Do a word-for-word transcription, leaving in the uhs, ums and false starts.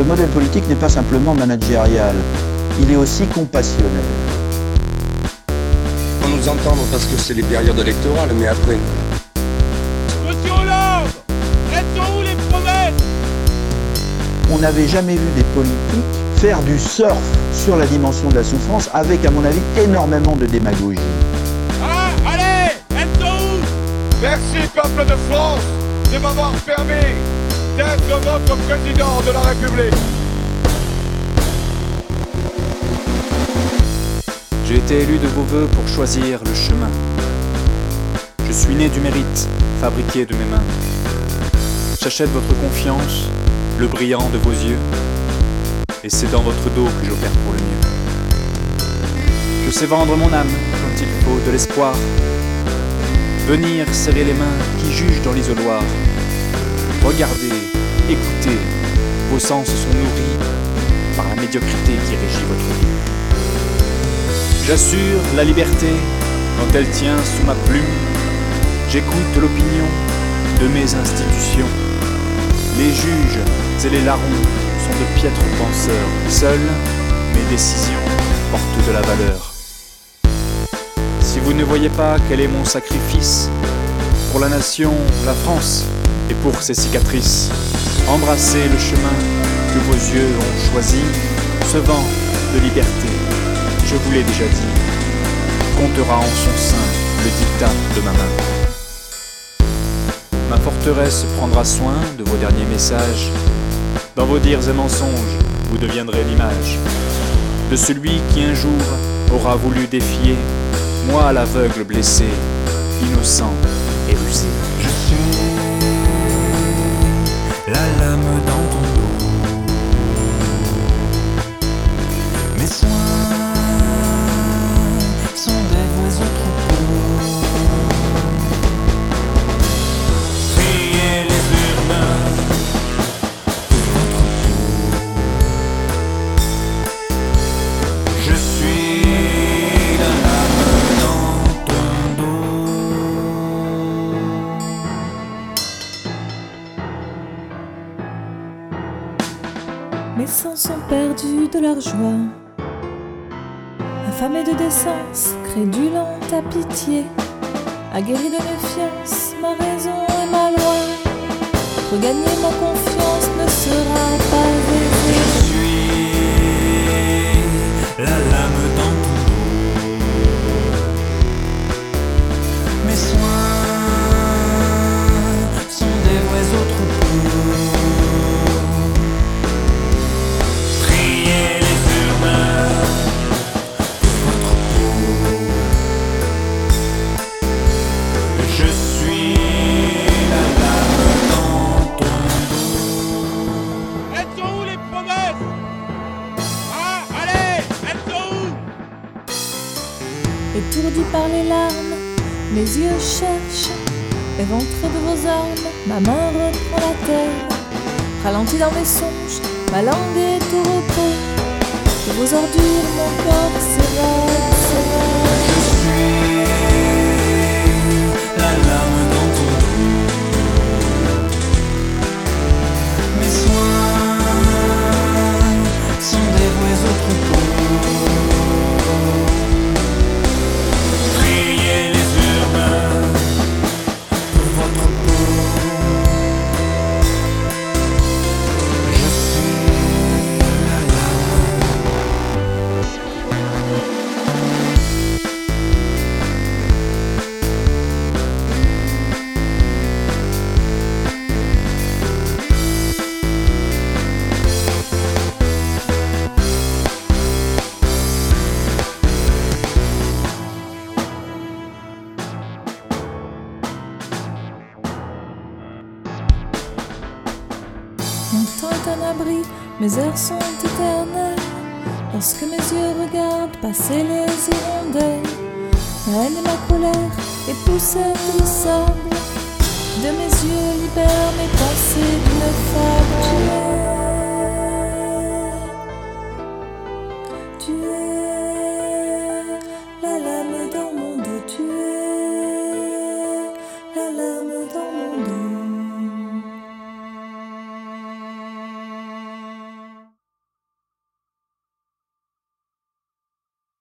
Le modèle politique n'est pas simplement managérial, il est aussi compassionnel. On nous entend parce que c'est les périodes électorales, mais après... Monsieur Hollande, elles sont où les promesses? On n'avait jamais vu des politiques faire du surf sur la dimension de la souffrance avec, à mon avis, énormément de démagogie. Ah, allez, elles sont où? Merci, peuple de France, de m'avoir permis d'être votre président de la République. J'ai été élu de vos vœux pour choisir le chemin. Je suis né du mérite, fabriqué de mes mains. J'achète votre confiance, le brillant de vos yeux, et c'est dans votre dos que j'opère pour le mieux. Je sais vendre mon âme quand il faut de l'espoir, venir serrer les mains qui jugent dans l'isoloir. Regardez, écoutez, vos sens sont nourris par la médiocrité qui régit votre vie. J'assure la liberté quand elle tient sous ma plume. J'écoute l'opinion de mes institutions. Les juges et les larrons sont de piètres penseurs. Seules mes décisions portent de la valeur. Si vous ne voyez pas quel est mon sacrifice pour la nation, la France, et pour ses cicatrices, embrassez le chemin que vos yeux ont choisi, ce vent de liberté. Je vous l'ai déjà dit, comptera en son sein le dictat de ma main. Ma forteresse prendra soin de vos derniers messages. Dans vos dires et mensonges, vous deviendrez l'image de celui qui un jour aura voulu défier, moi à l'aveugle blessé, innocent et rusé. Je suis la lame dans ton dos. Mes soins sont des oiseaux troupeaux. Priez les urbains pour votre peau. Je suis la lame dans ton dos. Mes sens sont perdus de leur joie. Affamée de décence, crédulente à pitié, aguerrie de méfiance, ma raison et ma loi. Regagner ma confiance ne sera pas aisé. Je suis la lame dans ton dos. Mes soins sont des oiseaux troupeaux. Priez les urbains pour votre peau. Je suis la lame dans ton dos. Elles sont où les promesses? Ah, allez, elles sont où? Étourdie par les larmes, mes yeux cherchent, éventrés de vos armes, ma main reprend la terre. Ralentie dans mes songes, ma langue est au repos. De vos ordures, mon corps s'évade, s'évade. Je suis la lame dans ton dos. Mes soins sont dévoués au troupeau. Priez les urbains pour votre peau. Je suis la lame. Mon temps est un abri, mes heures sont éternelles. Lorsque mes yeux regardent passer les hirondelles, ma haine et ma colère, époussette de sable,